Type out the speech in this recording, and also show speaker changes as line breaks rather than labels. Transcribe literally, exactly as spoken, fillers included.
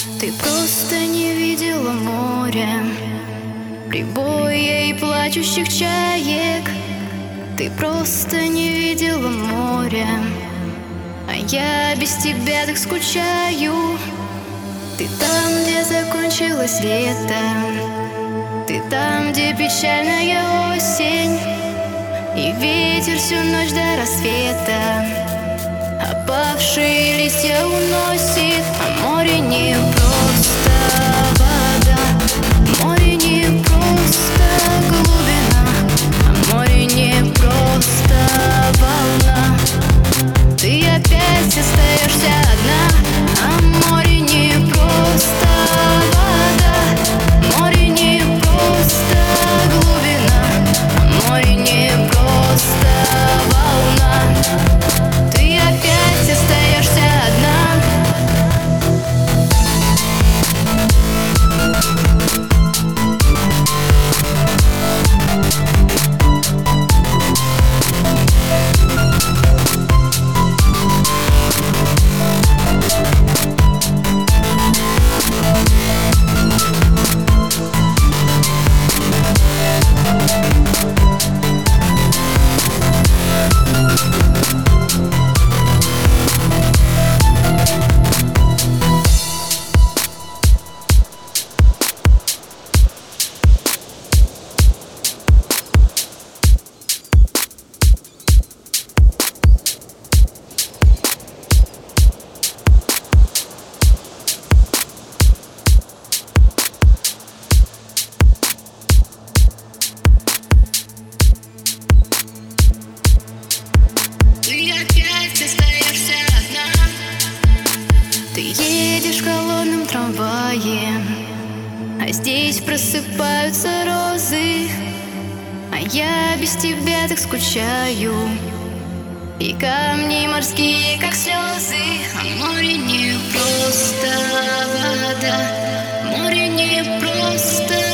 Ты просто не видела моря, прибоя и плачущих чаек. Ты просто не видела моря, а я без тебя так скучаю. Ты там, где закончилось лето, ты там, где печальная осень, и ветер всю ночь до рассвета опавшие листья уносит. А море не просто вода, море не просто глубина, а море не просто волна. Ты опять остаешься одна, а море не просто вода, море не просто глубина, а море не просто волна. Ты опять остаешься одна. Ты опять остаешься одна. Ты едешь в холодном трамвае, а здесь просыпаются розы, а я без тебя так скучаю. И камни морские, как слезы. А море не просто вода, море не просто